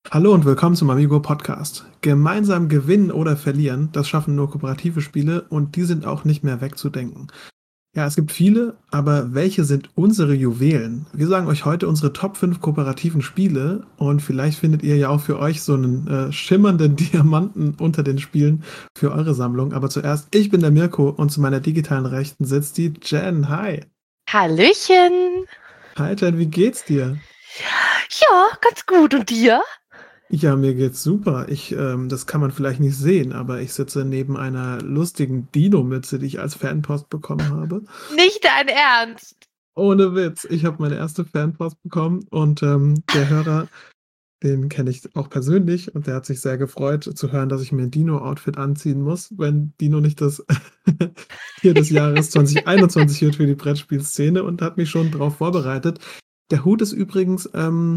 Hallo und willkommen zum Amigo Podcast. Gemeinsam gewinnen oder verlieren, das schaffen nur kooperative Spiele und die sind auch nicht mehr wegzudenken. Ja, es gibt viele, aber welche sind unsere Juwelen? Wir sagen euch heute unsere Top 5 kooperativen Spiele und vielleicht findet ihr ja auch für euch so einen schimmernden Diamanten unter den Spielen für eure Sammlung. Aber zuerst, ich bin der Mirko und zu meiner digitalen Rechten sitzt die Jen. Hi. Hallöchen. Hi Jen, wie geht's dir? Ja, ganz gut. Und dir? Ja, mir geht's super. Das kann man vielleicht nicht sehen, aber ich sitze neben einer lustigen Dino-Mütze, die ich als Fanpost bekommen habe. Nicht dein Ernst. Ohne Witz, ich habe meine erste Fanpost bekommen und der Hörer, den kenne ich auch persönlich und der hat sich sehr gefreut zu hören, dass ich mir ein Dino-Outfit anziehen muss, wenn Dino nicht das Tier des Jahres 2021 wird für die Brettspielszene und hat mich schon darauf vorbereitet. Der Hut ist übrigens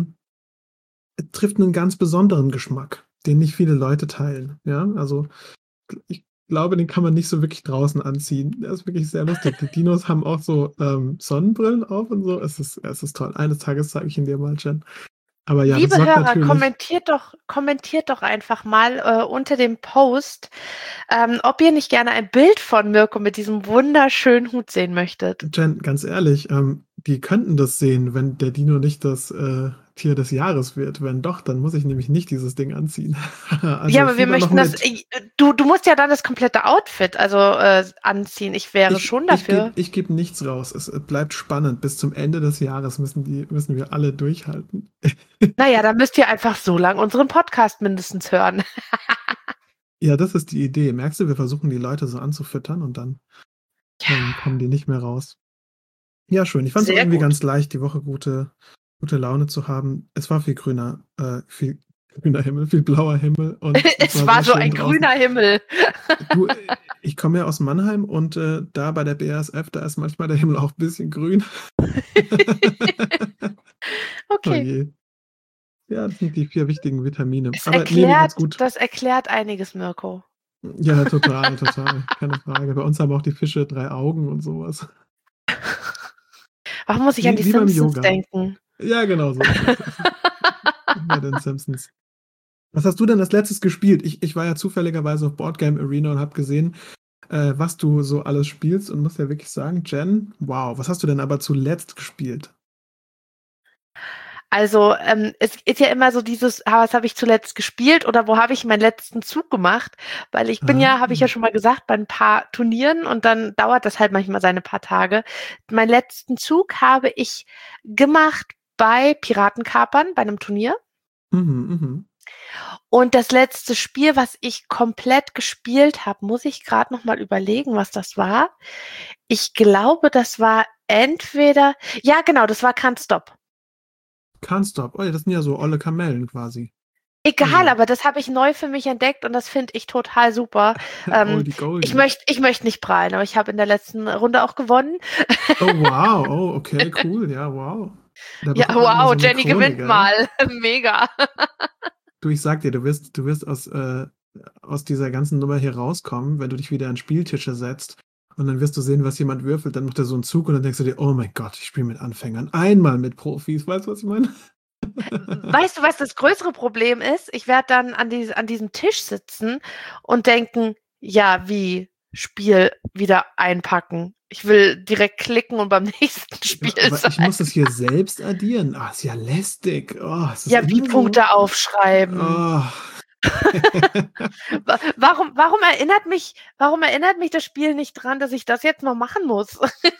trifft einen ganz besonderen Geschmack, den nicht viele Leute teilen. Ja, also ich glaube, den kann man nicht so wirklich draußen anziehen. Der ist wirklich sehr lustig. Die Dinos haben auch so Sonnenbrillen auf und so. Es ist toll. Eines Tages zeige ich ihn dir mal, Jen. Aber ja, das Liebe sorgt Hörer, natürlich. kommentiert doch einfach mal unter dem Post, ob ihr nicht gerne ein Bild von Mirko mit diesem wunderschönen Hut sehen möchtet. Jen, ganz ehrlich, die könnten das sehen, wenn der Dino nicht das Tier des Jahres wird. Wenn doch, dann muss ich nämlich nicht dieses Ding anziehen. Ja, Also aber wir Fieber noch möchten das. mit. Du musst ja dann das komplette Outfit anziehen. Ich wäre schon Ich gebe dafür. ich geb nichts raus. Es bleibt spannend. Bis zum Ende des Jahres müssen wir alle durchhalten. Naja, dann müsst ihr einfach so lang unseren Podcast mindestens hören. Ja, das ist die Idee. Merkst du, wir versuchen die Leute so anzufüttern und dann kommen die nicht mehr raus. Ja, schön. Ich fand es auch Sehr irgendwie gut. ganz leicht, die Woche gute Laune zu haben. Es war viel grüner Himmel, viel blauer Himmel und es Es war war sehr so schön ein draußen. grüner Himmel. Du, ich komme ja aus Mannheim und da bei der BASF, da ist manchmal der Himmel auch ein bisschen grün. Oh Okay. je. Ja, das sind die 4 wichtigen Vitamine. Es Aber nee, mir geht's erklärt, gut. das erklärt einiges, Mirko. Ja, total, total. Keine Frage. Bei uns haben auch die Fische 3 Augen und sowas. Warum muss ich an die Wie beim Simpsons Yoga. denken? Ja, genau so ist es. Wie bei den Simpsons. Was hast du denn als letztes gespielt? Ich war ja zufälligerweise auf Boardgame Arena und habe gesehen, was du so alles spielst und muss ja wirklich sagen, Jen, wow, was hast du denn aber zuletzt gespielt? Also, es ist ja immer so dieses: Was habe ich zuletzt gespielt oder wo habe ich meinen letzten Zug gemacht?“ Weil ich bin Ah, ja, habe ich ja schon mal gesagt, bei ein paar Turnieren und dann dauert das halt manchmal seine paar Tage. Meinen letzten Zug habe ich gemacht bei Piratenkapern, bei einem Turnier. mhm, mhm. Und das letzte Spiel, was ich komplett gespielt habe, muss ich gerade noch mal überlegen, was das war. Ich glaube, das war entweder ja genau, das war Can't Stop. Can't Stop. Oh ja, das sind ja so olle Kamellen quasi. Egal, Also, aber das habe ich neu für mich entdeckt und das finde ich total super. Oldie Ich Goldie. möchte ich möchte nicht prahlen, aber ich habe in der letzten Runde auch gewonnen. Oh, wow. Oh, okay, cool. Ja, wow. Da Ja, bekommt man immer wow, so eine Jenny Krone, gewinnt gell? mal. Mega. Du, ich sag dir, du wirst aus dieser ganzen Nummer hier rauskommen, wenn du dich wieder an Spieltische setzt. Und dann wirst du sehen, was jemand würfelt, dann macht er so einen Zug und dann denkst du dir, oh mein Gott, ich spiele mit Anfängern. Einmal mit Profis. Weißt du, was ich meine? Weißt du, was das größere Problem ist? Ich werde dann an diesem Tisch sitzen und denken: „Ja, wie? Spiel wieder einpacken. Ich will direkt klicken und beim nächsten Ja, Spiel aber sein.“ ich muss das hier selbst addieren. Ah, ist ja lästig. Oh, es ist Ja, wie immer so. Punkte aufschreiben. Oh. Wa warum erinnert mich das Spiel nicht dran, dass ich das jetzt noch machen muss?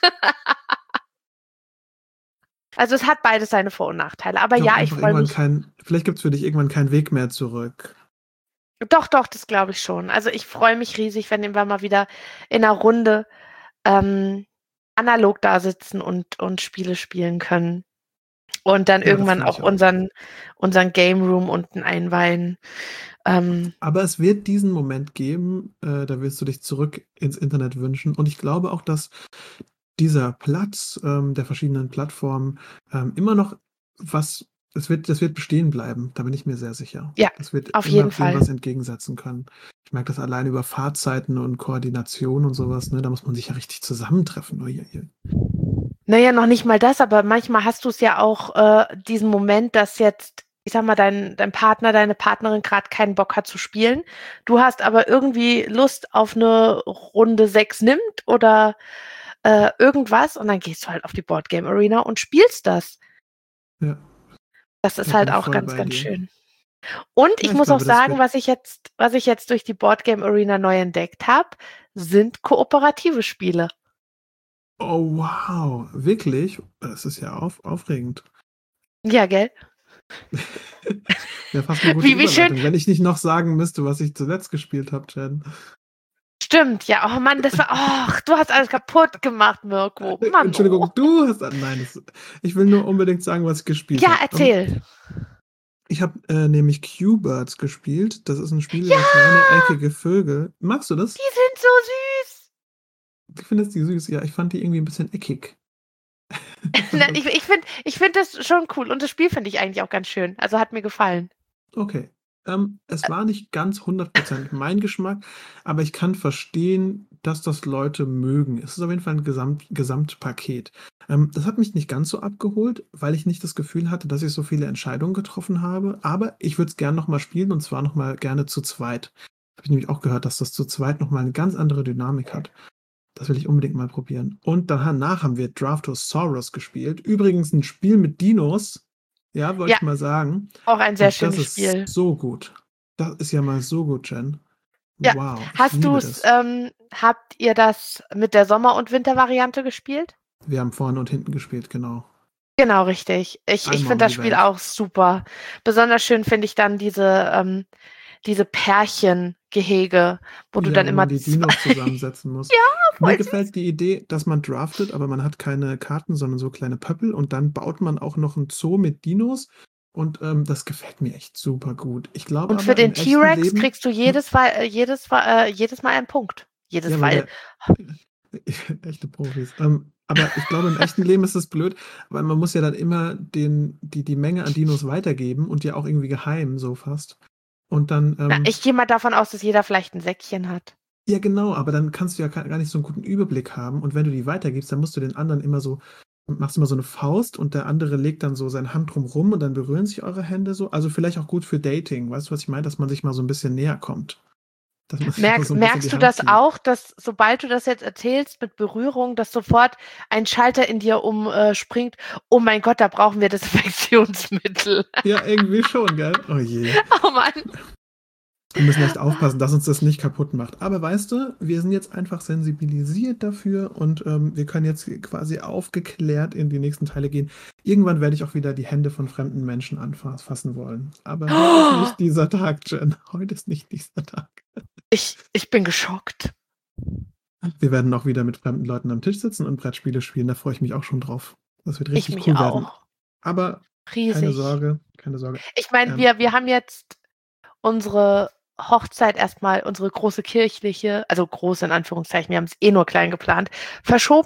Also, es hat beides seine Vor und Nachteile. Aber Ich glaube ja, ich einfach freue irgendwann mich. vielleicht gibt es für dich irgendwann keinen Weg mehr zurück. Doch, doch, das glaube ich schon. Also, ich freue mich riesig, wenn wir mal wieder in 'ner Runde, ähm, analog da sitzen und Spiele spielen können und dann Ja, das irgendwann finde auch ich auch. unseren Game Room unten einweihen. Ähm, Aber es wird diesen Moment geben, da wirst du dich zurück ins Internet wünschen. Und ich glaube auch, dass dieser Platz der verschiedenen Plattformen immer noch was, das wird bestehen bleiben. Da bin ich mir sehr sicher. ja, Das wird auf immer jeden dem Fall. was entgegensetzen können. Ich merke das allein über Fahrzeiten und Koordination und sowas. Ne? Da muss man sich ja richtig zusammentreffen. Uiuiui. Na ja, noch nicht mal das, aber manchmal hast du's ja auch, diesen Moment, dass jetzt ich sag mal, dein Partner, deine Partnerin gerade keinen Bock hat zu spielen. Du hast aber irgendwie Lust auf eine Runde 6 nimmt oder irgendwas und dann gehst du halt auf die Boardgame Arena und spielst das. Ja, Das ist da bin halt ich auch voll ganz, bei ganz dir. schön. Und Ja, ich ich muss auch glaube, das sagen, wird. was ich jetzt durch die Boardgame Arena neu entdeckt habe, sind kooperative Spiele. Oh, wow, wirklich? Das ist ja aufregend. Ja, gell? Wäre fast eine gute Wie schön. Überleitung, wenn ich nicht noch sagen müsste, was ich zuletzt gespielt habe, Jen. Stimmt, ja. Oh Mann, das war. Ach, du hast alles kaputt gemacht, Mirko. Mann, oh. Entschuldigung, du hast. Nein, ich will nur unbedingt sagen, was ich gespielt Ja, habe. erzähl. Ich habe nämlich Q-Birds gespielt. Das ist ein Spiel Ja, über kleine, eckige Vögel. Magst du das? die sind so süß. Du findest die süß? Ja, ich fand die irgendwie ein bisschen eckig. Nein, ich find das schon cool. Und das Spiel finde ich eigentlich auch ganz schön. Also hat mir gefallen. Okay. Es war nicht ganz 100% mein Geschmack, aber ich kann verstehen, dass das Leute mögen. Es ist auf jeden Fall ein Gesamtpaket. Das hat mich nicht ganz so abgeholt, weil ich nicht das Gefühl hatte, dass ich so viele Entscheidungen getroffen habe. Aber ich würde es gerne nochmal spielen und zwar nochmal gerne zu zweit. Habe ich nämlich auch gehört, dass das zu zweit nochmal eine ganz andere Dynamik hat. Das will ich unbedingt mal probieren. Und danach haben wir Draftosaurus gespielt. Übrigens ein Spiel mit Dinos. Ja, wollte Ja, ich mal sagen. auch ein sehr Und das schönes ist Spiel. so gut. Das ist ja mal so gut, Jen. Ja. Wow, ich liebe das. Habt ihr das mit der Sommer- und Wintervariante gespielt? Wir haben vorne und hinten gespielt, genau. Genau, richtig. Ich Einmal finde um das die Spiel Welt. auch super. Besonders schön finde ich dann diese Pärchengehege, wo du Ja, dann wo man immer die zwei. Dinos zusammensetzen muss. Ja, Mir voll süß. gefällt die Idee, dass man draftet, aber man hat keine Karten, sondern so kleine Pöppel und dann baut man auch noch ein Zoo mit Dinos und das gefällt mir echt super gut. Ich glaube Und für aber im den echten T-Rex Leben, kriegst du hm, jedes Mal einen Punkt. ja, Jedes weil Weil. der echte Profis. Aber ich glaube, im echten Leben ist es blöd, weil man muss ja dann immer die Menge an Dinos weitergeben und ja auch irgendwie geheim, so fast. Und dann, Na, ich gehe mal davon aus, dass jeder vielleicht ein Säckchen hat. ja genau, aber dann kannst du ja gar nicht so einen guten Überblick haben. Und wenn du die weitergibst, dann musst du den anderen immer so, machst immer so eine Faust und der andere legt dann so seine Hand drum rum und dann berühren sich eure Hände so. Also vielleicht auch gut für Dating. Weißt du, was ich meine? Dass man sich mal so ein bisschen näher kommt. Dass man sich mal so ein bisschen Merkst die du Hand das zieht. auch, dass sobald du das jetzt erzählst mit Berührung, dass sofort ein Schalter in dir umspringt? Oh mein Gott, da brauchen wir Desinfektionsmittel. Ja, irgendwie schon, gell? Oh je. Oh Mann. Wir müssen echt aufpassen, dass uns das nicht kaputt macht. Aber weißt du, wir sind jetzt einfach sensibilisiert dafür und wir können jetzt quasi aufgeklärt in die nächsten Teile gehen. Irgendwann werde ich auch wieder die Hände von fremden Menschen anfassen wollen. Aber heute ist Oh, nicht dieser Tag, Jen. Heute ist nicht dieser Tag. ich bin geschockt. Wir werden auch wieder mit fremden Leuten am Tisch sitzen und Brettspiele spielen. Da freue ich mich auch schon drauf. Das wird Ich richtig mich cool werden. auch. Aber keine Riesig. Sorge, keine Sorge. Ich meine, Ähm, wir haben jetzt unsere Hochzeit erstmal, unsere große kirchliche, also groß in Anführungszeichen, wir haben es eh nur klein geplant, verschoben.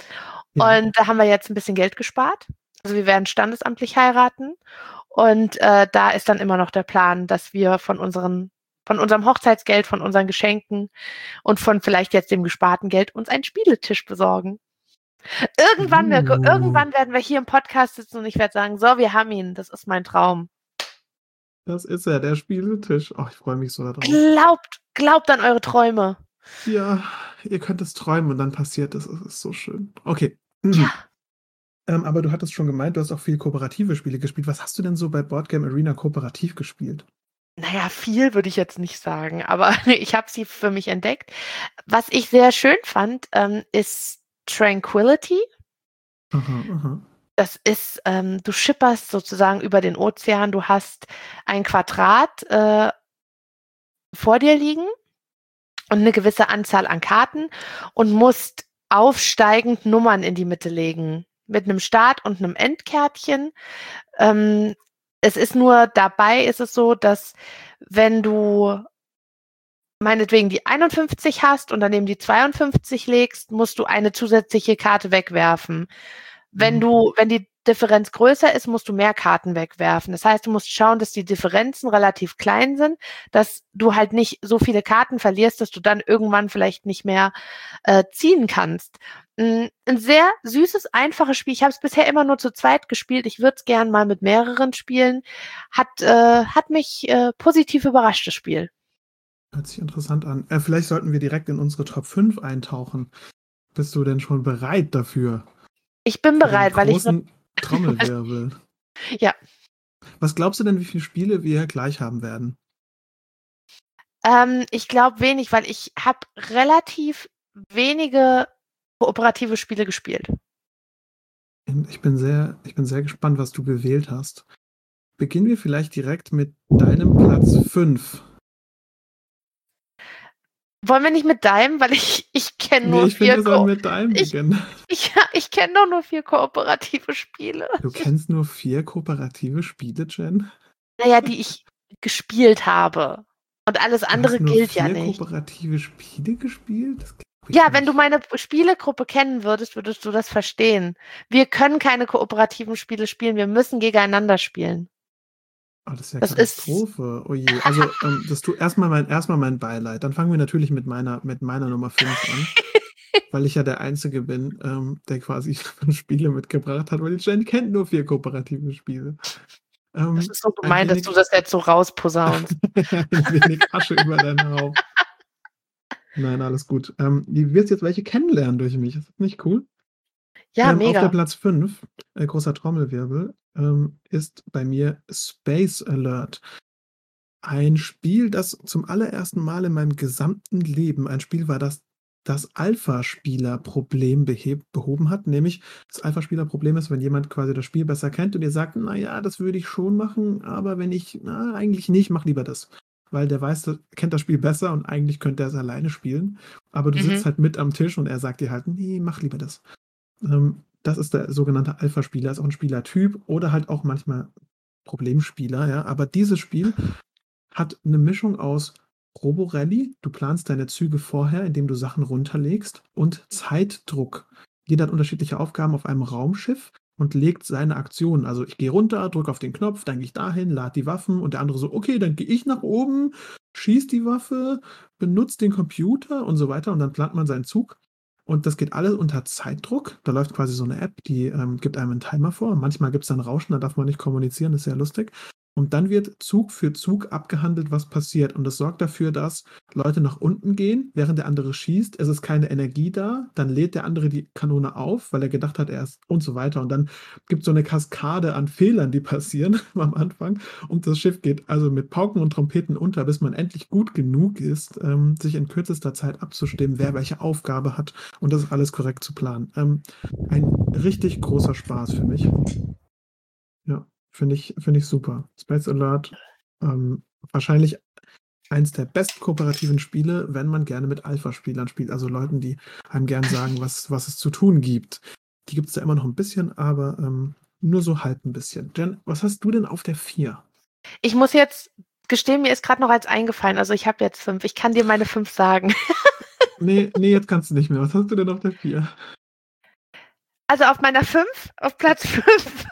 ja. Und da haben wir jetzt ein bisschen Geld gespart. Also wir werden standesamtlich heiraten. Und da ist dann immer noch der Plan, dass wir von unserem Hochzeitsgeld, von unseren Geschenken und von vielleicht jetzt dem gesparten Geld uns einen Spieletisch besorgen. Irgendwann, Mirko, Uh, irgendwann werden wir hier im Podcast sitzen und ich werde sagen, so, wir haben ihn, das ist mein Traum. Das ist er, der Spieletisch. Oh, ich freue mich so darauf. Glaubt an eure Träume. Ja, ihr könnt es träumen und dann passiert es. Es ist so schön. Okay. Ja. Aber du hattest schon gemeint, du hast auch viel kooperative Spiele gespielt. Was hast du denn so bei Boardgame Arena kooperativ gespielt? Naja, viel würde ich jetzt nicht sagen, aber ich habe sie für mich entdeckt. Was ich sehr schön fand, ist Tranquility. Aha, aha. Das ist, du schipperst sozusagen über den Ozean, du hast ein Quadrat vor dir liegen und eine gewisse Anzahl an Karten und musst aufsteigend Nummern in die Mitte legen. Mit einem Start- und einem Endkärtchen. Es ist nur dabei, ist es so, dass wenn du meinetwegen die 51 hast und daneben die 52 legst, musst du eine zusätzliche Karte wegwerfen. Mhm. Wenn die Differenz größer ist, musst du mehr Karten wegwerfen. Das heißt, du musst schauen, dass die Differenzen relativ klein sind, dass du halt nicht so viele Karten verlierst, dass du dann irgendwann vielleicht nicht mehr ziehen kannst. Ein sehr süßes, einfaches Spiel. Ich habe es bisher immer nur zu zweit gespielt. Ich würde es gern mal mit mehreren spielen. Hat mich positiv überrascht, das Spiel. Hört sich interessant an. Vielleicht sollten wir direkt in unsere Top 5 eintauchen. Bist du denn schon bereit dafür? Ich bin Für den bereit, weil ich großen Trommelwirbel. Ja. Was glaubst du denn, wie viele Spiele wir gleich haben werden? Ich glaube wenig, weil ich habe relativ wenige kooperative Spiele gespielt. Ich bin sehr gespannt, was du gewählt hast. Beginnen wir vielleicht direkt mit deinem Platz 5. Wollen wir nicht mit deinem, weil ich kenne Nee, nur ich finde, 4 wir sollen mit deinem ich beginnen. ich kenne doch nur 4 kooperative Spiele. Du kennst nur 4 kooperative Spiele, Jen? Na ja, die ich gespielt habe. Und alles Du andere hast nur gilt ja 4 nicht. kooperative Spiele gespielt? Das glaube ich Ja, wenn du nicht. meine Spielegruppe kennen würdest, würdest du das verstehen. Wir können keine kooperativen Spiele spielen, wir müssen gegeneinander spielen. Oh, das ist ja Das ist Katastrophe. Oh je. Also, das tut erstmal mein Beileid. Dann fangen wir natürlich mit meiner Nummer 5 an. Weil ich ja der Einzige bin, der quasi 5 Spiele mitgebracht hat, weil die Jen kennt nur 4 kooperative Spiele. Das ist so Ein gemein, dass du das jetzt so rausposaunst. ein wenig Asche über dein Haupt. Nein, alles gut. Du wirst jetzt welche kennenlernen durch mich. Ist das nicht cool? Ja, Auf der mega. Platz 5, großer Trommelwirbel, ist bei mir Space Alert. Ein Spiel, das zum allerersten Mal in meinem gesamten Leben ein Spiel war, das das Alpha-Spieler-Problem behoben hat. Nämlich, das Alpha-Spieler-Problem ist, wenn jemand quasi das Spiel besser kennt und ihr sagt, na ja, das würde ich schon machen, aber wenn ich, na, eigentlich nicht, mach lieber das. Weil der weiß, kennt das Spiel besser und eigentlich könnte er es alleine spielen. Aber du sitzt halt mit am Tisch und er sagt dir halt, nee, mach lieber das. Das ist der sogenannte Alpha-Spieler, ist auch ein Spielertyp oder halt auch manchmal Problemspieler, ja. Aber dieses Spiel hat eine Mischung aus Roborally, du planst deine Züge vorher, indem du Sachen runterlegst, und Zeitdruck. Jeder hat unterschiedliche Aufgaben auf einem Raumschiff und legt seine Aktionen. Also ich gehe runter, drücke auf den Knopf, dann gehe ich dahin, lade die Waffen und der andere so, okay, dann gehe ich nach oben, schieß die Waffe, benutzt den Computer und so weiter und dann plant man seinen Zug. Und das geht alles unter Zeitdruck. Da läuft quasi so eine App, die gibt einem einen Timer vor. Manchmal gibt es dann Rauschen, da darf man nicht kommunizieren, das ist sehr lustig. Und dann wird Zug für Zug abgehandelt, was passiert. Und das sorgt dafür, dass Leute nach unten gehen, während der andere schießt. Es ist keine Energie da. Dann lädt der andere die Kanone auf, weil er gedacht hat, er ist und so weiter. Und dann gibt es so eine Kaskade an Fehlern, die passieren am Anfang. Und das Schiff geht also mit Pauken und Trompeten unter, bis man endlich gut genug ist, sich in kürzester Zeit abzustimmen, wer welche Aufgabe hat. Und das ist alles korrekt zu planen. Ein richtig großer Spaß für mich. Ja. Finde ich super. Space Alert, wahrscheinlich eins der besten kooperativen Spiele, wenn man gerne mit Alpha-Spielern spielt, also Leuten, die einem gern sagen, was es zu tun gibt. Die gibt es da immer noch ein bisschen, aber nur so halb ein bisschen. Jen, was hast du denn auf der 4? Ich muss jetzt gestehen, mir ist gerade noch eins eingefallen. Also ich habe jetzt 5. Ich kann dir meine 5 sagen. Nee, jetzt kannst du nicht mehr. Was hast du denn auf der 4? Also auf meiner 5, auf Platz 5.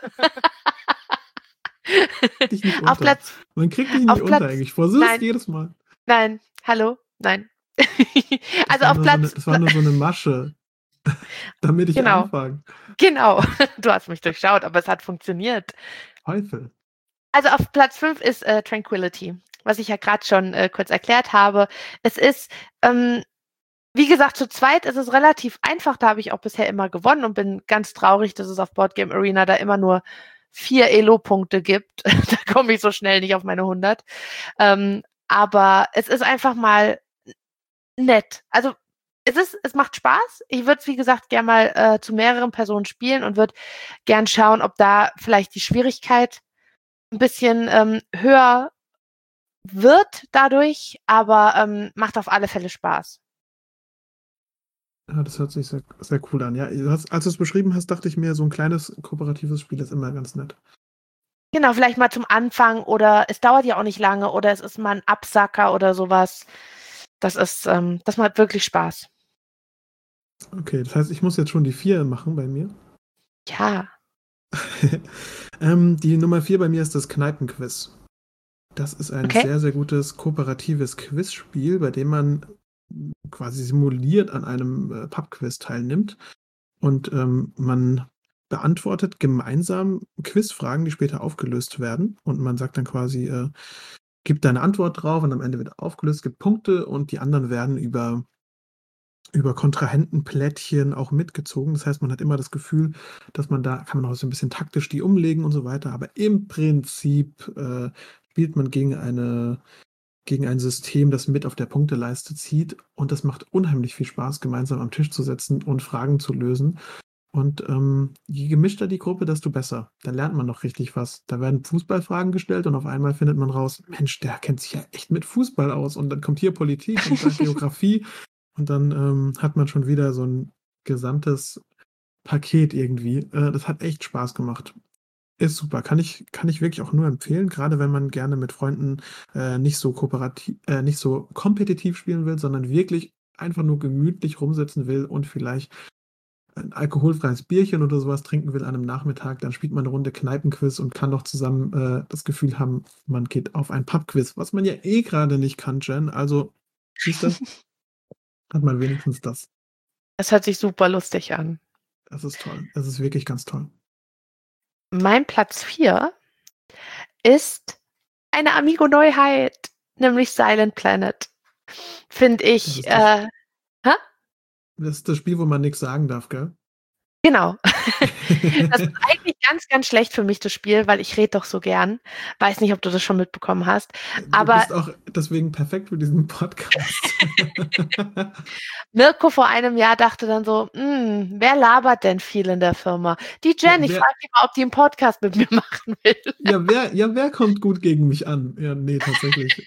Dich nicht Auf unter. Platz, Man kriegt dich nicht auf unter Platz, eigentlich. Ich versuch's nein, jedes Mal. nein, hallo, nein. Das Also war auf nur Platz, das war nur so eine Masche, damit ich genau, anfange. genau. Du hast mich durchschaut, aber es hat funktioniert. Teufel. Also auf Platz 5 ist Tranquility, was ich ja gerade schon kurz erklärt habe. Es ist, wie gesagt, zu zweit ist es relativ einfach. Da habe ich auch bisher immer gewonnen und bin ganz traurig, dass es auf Boardgame Arena da immer nur 4 Elo-Punkte gibt. Da komme ich so schnell nicht auf meine 100. Aber es ist einfach mal nett. Also es macht Spaß. Ich würde es, wie gesagt, gern mal zu mehreren Personen spielen und würde gern schauen, ob da vielleicht die Schwierigkeit ein bisschen höher wird dadurch, aber macht auf alle Fälle Spaß. Ja, das hört sich sehr, sehr cool an. Ja, als du es beschrieben hast, dachte ich mir, so ein kleines kooperatives Spiel ist immer ganz nett. Genau, vielleicht mal zum Anfang oder es dauert ja auch nicht lange oder es ist mal ein Absacker oder sowas. Das macht wirklich Spaß. Okay, das heißt, ich muss jetzt schon die 4 machen bei mir. Ja. Die Nummer 4 bei mir ist das Kneipenquiz. Das ist ein Okay. sehr, sehr gutes kooperatives Quizspiel, bei dem man quasi simuliert an einem Pubquiz teilnimmt. und man beantwortet gemeinsam Quizfragen, die später aufgelöst werden. Und man sagt dann quasi, gibt deine Antwort drauf und am Ende wird aufgelöst, gibt Punkte und die anderen werden über Kontrahentenplättchen auch mitgezogen. Das heißt, man hat immer das Gefühl, dass man da kann man auch so ein bisschen taktisch die umlegen und so weiter. Aber im Prinzip spielt man gegen ein System, das mit auf der Punkteleiste zieht. Und das macht unheimlich viel Spaß, gemeinsam am Tisch zu sitzen und Fragen zu lösen. Und je gemischter die Gruppe, desto besser. Da lernt man noch richtig was. Da werden Fußballfragen gestellt und auf einmal findet man raus, Mensch, der kennt sich ja echt mit Fußball aus. Und dann kommt hier Politik und da Geografie. Und dann hat man schon wieder so ein gesamtes Paket irgendwie. Das hat echt Spaß gemacht. Ist super. Kann ich wirklich auch nur empfehlen, gerade wenn man gerne mit Freunden nicht so kompetitiv spielen will, sondern wirklich einfach nur gemütlich rumsitzen will und vielleicht ein alkoholfreies Bierchen oder sowas trinken will an einem Nachmittag, dann spielt man eine Runde Kneipenquiz und kann doch zusammen das Gefühl haben, man geht auf ein Pubquiz, was man ja eh gerade nicht kann, Jen. Also, siehst du, hat man wenigstens das. Es hört sich super lustig an. Das ist toll. Das ist wirklich ganz toll. Mein Platz 4 ist eine Amigo-Neuheit, nämlich Silent Planet. Finde Das ich, ist das, hä? das ist das Spiel, wo man nichts sagen darf, gell? Genau. Das ist eigentlich ganz, ganz schlecht für mich, das Spiel, weil ich rede doch so gern. Weiß nicht, ob du das schon mitbekommen hast. Du Aber bist auch deswegen perfekt für diesen Podcast. Mirko vor einem Jahr dachte dann so, wer labert denn viel in der Firma? Die Jen, ich Wer, frage die mal, ob die einen Podcast mit mir machen will. wer kommt gut gegen mich an? Ja, nee, tatsächlich.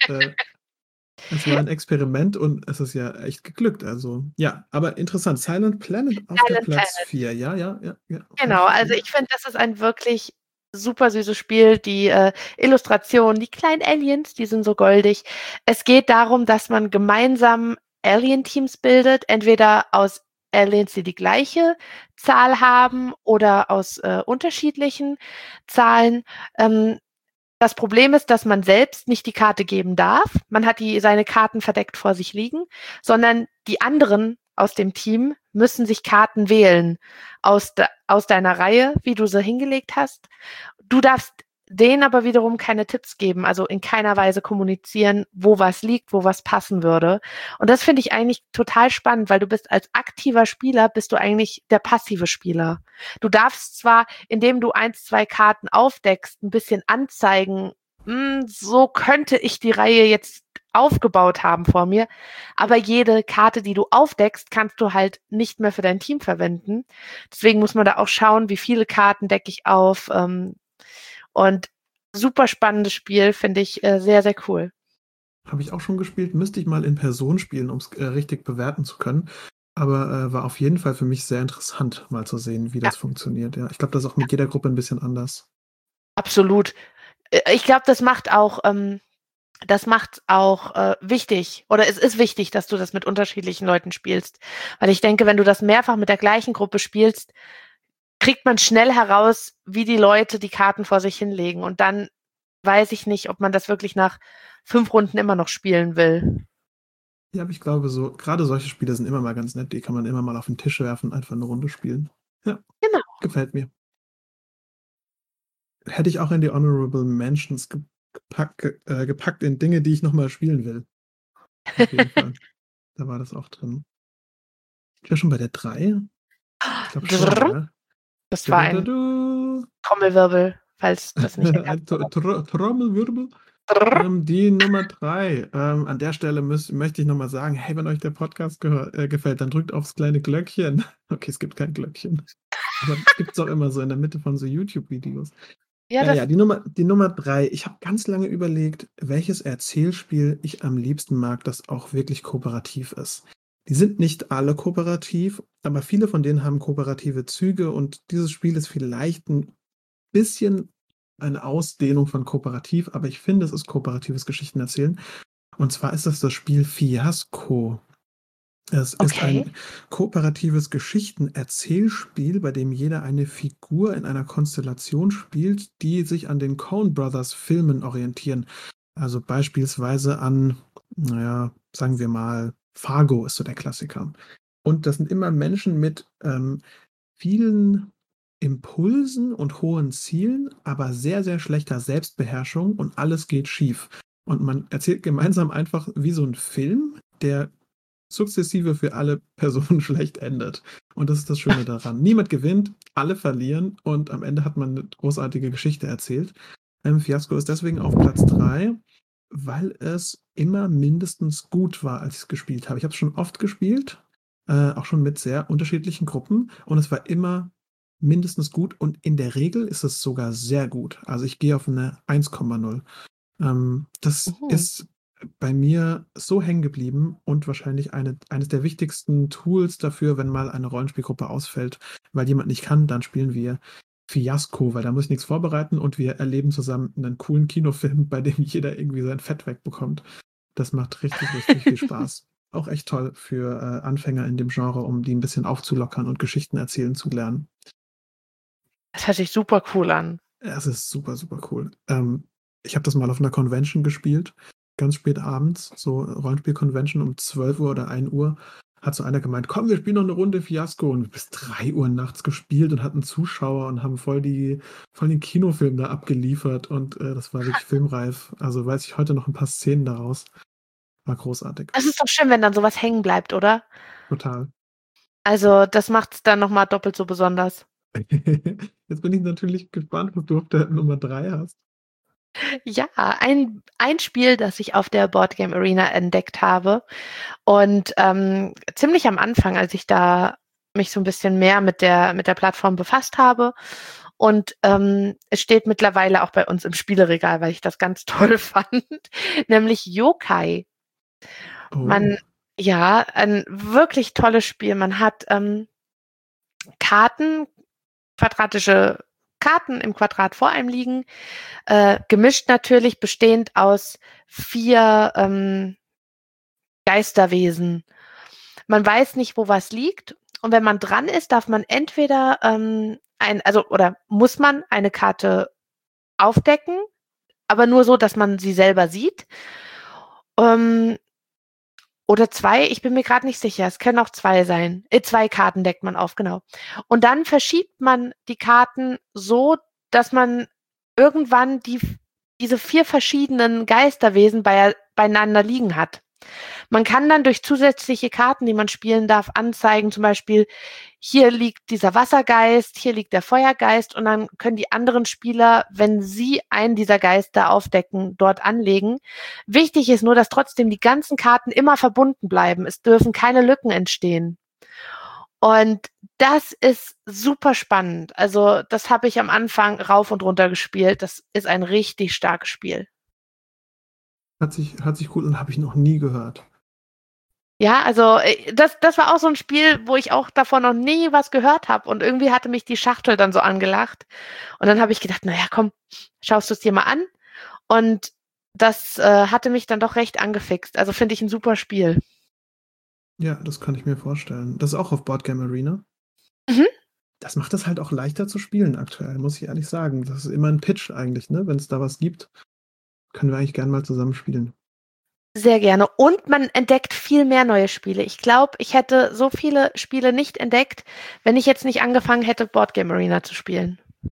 Es war ein Experiment und es ist ja echt geglückt. Also, ja, aber interessant. Silent Planet auf der Silent Platz Planet. 4. Ja, ja, ja, ja. Habe Genau, ich also gesehen. ich finde, das ist ein wirklich super süßes Spiel. Die Illustrationen, die kleinen Aliens, die sind so goldig. Es geht darum, dass man gemeinsam Alien-Teams bildet, entweder aus Aliens, die die gleiche Zahl haben oder aus unterschiedlichen Zahlen. Das Problem ist, dass man selbst nicht die Karte geben darf. Man hat seine Karten verdeckt vor sich liegen, sondern die anderen aus dem Team müssen sich Karten wählen aus deiner Reihe, wie du sie hingelegt hast. Du darfst denen aber wiederum keine Tipps geben, also in keiner Weise kommunizieren, wo was liegt, wo was passen würde. Und das finde ich eigentlich total spannend, weil du bist als aktiver Spieler, bist du eigentlich der passive Spieler. Du darfst zwar, indem du 1, 2 Karten aufdeckst, ein bisschen anzeigen, so könnte ich die Reihe jetzt aufgebaut haben vor mir, aber jede Karte, die du aufdeckst, kannst du halt nicht mehr für dein Team verwenden. Deswegen muss man da auch schauen, wie viele Karten decke ich auf. Und super spannendes Spiel, finde ich sehr, sehr cool. Habe ich auch schon gespielt. Müsste ich mal in Person spielen, um es richtig bewerten zu können. Aber war auf jeden Fall für mich sehr interessant, mal zu sehen, wie Ja, das funktioniert. Ja, ich glaube, das ist auch mit jeder Gruppe ein bisschen anders. absolut. Ich glaube, das macht auch wichtig, oder es ist wichtig, dass du das mit unterschiedlichen Leuten spielst. Weil ich denke, wenn du das mehrfach mit der gleichen Gruppe spielst, kriegt man schnell heraus, wie die Leute die Karten vor sich hinlegen. Und dann weiß ich nicht, ob man das wirklich nach 5 Runden immer noch spielen will. Ja, aber ich glaube, so gerade solche Spiele sind immer mal ganz nett. Die kann man immer mal auf den Tisch werfen, einfach eine Runde spielen. Ja, Genau. gefällt mir. Hätte ich auch in die Honorable Mentions gepackt in Dinge, die ich nochmal spielen will. Auf jeden Fall. Da war das auch drin. Ich war schon bei der 3. Ich glaube schon, ja. Das war ein Trommelwirbel, falls das nicht erkannt Ein wurde. Trommelwirbel. Die Nummer 3. An der Stelle möchte ich nochmal sagen, hey, wenn euch der Podcast gefällt, dann drückt aufs kleine Glöckchen. Okay, es gibt kein Glöckchen. Aber das gibt es auch immer so in der Mitte von so YouTube-Videos. Ja, Ja, die Nummer 3. Ich habe ganz lange überlegt, welches Erzählspiel ich am liebsten mag, das auch wirklich kooperativ ist. Die sind nicht alle kooperativ, aber viele von denen haben kooperative Züge und dieses Spiel ist vielleicht ein bisschen eine Ausdehnung von kooperativ, aber ich finde, es ist kooperatives Geschichtenerzählen. Und zwar ist das Spiel Fiasko. Es ist okay. ein kooperatives Geschichtenerzählspiel, bei dem jeder eine Figur in einer Konstellation spielt, die sich an den Coen Brothers Filmen orientieren. Also beispielsweise an, naja, sagen wir mal, Fargo ist so der Klassiker. Und das sind immer Menschen mit vielen Impulsen und hohen Zielen, aber sehr, sehr schlechter Selbstbeherrschung und alles geht schief. Und man erzählt gemeinsam einfach wie so ein Film, der sukzessive für alle Personen schlecht endet. Und das ist das Schöne daran. Niemand gewinnt, alle verlieren und am Ende hat man eine großartige Geschichte erzählt. Fiasco ist deswegen auf Platz 3, weil es immer mindestens gut war, als ich es gespielt habe. Ich habe es schon oft gespielt, auch schon mit sehr unterschiedlichen Gruppen und es war immer mindestens gut und in der Regel ist es sogar sehr gut. Also ich gehe auf eine 1,0. Das Mhm. ist bei mir so hängen geblieben und wahrscheinlich eines der wichtigsten Tools dafür, wenn mal eine Rollenspielgruppe ausfällt, weil jemand nicht kann, dann spielen wir Fiasko, weil da muss ich nichts vorbereiten und wir erleben zusammen einen coolen Kinofilm, bei dem jeder irgendwie sein Fett wegbekommt. Das macht richtig, richtig viel Spaß. Auch echt toll für Anfänger in dem Genre, um die ein bisschen aufzulockern und Geschichten erzählen zu lernen. Das hört sich super cool an. Es ist super, super cool. Ich habe das mal auf einer Convention gespielt, ganz spät abends, so Rollenspiel-Convention um 12 Uhr oder 1 Uhr. Hat so einer gemeint, komm, wir spielen noch eine Runde Fiasko. Und bis 3 Uhr nachts gespielt und hatten Zuschauer und haben voll den Kinofilm da abgeliefert. Und das war wirklich filmreif. Also weiß ich heute noch ein paar Szenen daraus. War großartig. Es ist doch schön, wenn dann sowas hängen bleibt, oder? Total. Also, das macht's dann noch mal doppelt so besonders. Jetzt bin ich natürlich gespannt, was du auf der Nummer 3 hast. Ja, ein Spiel, das ich auf der Board Game Arena entdeckt habe und, ziemlich am Anfang, als ich da mich so 'n bisschen mehr mit der Plattform befasst habe und, es steht mittlerweile auch bei uns im Spieleregal, weil ich das ganz toll fand, nämlich Yokai. Oh. Man Ja, ein wirklich tolles Spiel. Man hat, Karten quadratische Karten im Quadrat vor einem liegen, gemischt natürlich, bestehend aus 4 Geisterwesen. Man weiß nicht, wo was liegt und wenn man dran ist, darf man entweder, oder muss man eine Karte aufdecken, aber nur so, dass man sie selber sieht. Ähm, oder 2, ich bin mir grad nicht sicher. Es können auch 2 sein. 2 Karten deckt man auf, genau. Und dann verschiebt man die Karten so, dass man irgendwann diese 4 verschiedenen Geisterwesen beieinander liegen hat. Man kann dann durch zusätzliche Karten, die man spielen darf, anzeigen, zum Beispiel, hier liegt dieser Wassergeist, hier liegt der Feuergeist und dann können die anderen Spieler, wenn sie einen dieser Geister aufdecken, dort anlegen. Wichtig ist nur, dass trotzdem die ganzen Karten immer verbunden bleiben. Es dürfen keine Lücken entstehen. Und das ist super spannend. Also, das habe ich am Anfang rauf und runter gespielt. Das ist ein richtig starkes Spiel. Hört sich gut und habe ich noch nie gehört. Ja, also, das war auch so 'n Spiel, wo ich auch davon noch nie was gehört habe und irgendwie hatte mich die Schachtel dann so angelacht. Und dann habe ich gedacht: „Na ja, komm, schaust du's dir mal an." Und das, hatte mich dann doch recht angefixt. Also, finde ich 'n super Spiel. Ja, das kann ich mir vorstellen. Das ist auch auf Board Game Arena? Mhm. Das macht es halt auch leichter zu spielen aktuell, muss ich ehrlich sagen. Das ist immer 'n Pitch eigentlich, ne? Wenn's da was gibt, können wir eigentlich gern mal zusammen spielen. Sehr gerne. Und man entdeckt viel mehr neue Spiele. Ich glaube, ich hätte so viele Spiele nicht entdeckt, wenn ich jetzt nicht angefangen hätte, Board Game Arena zu spielen.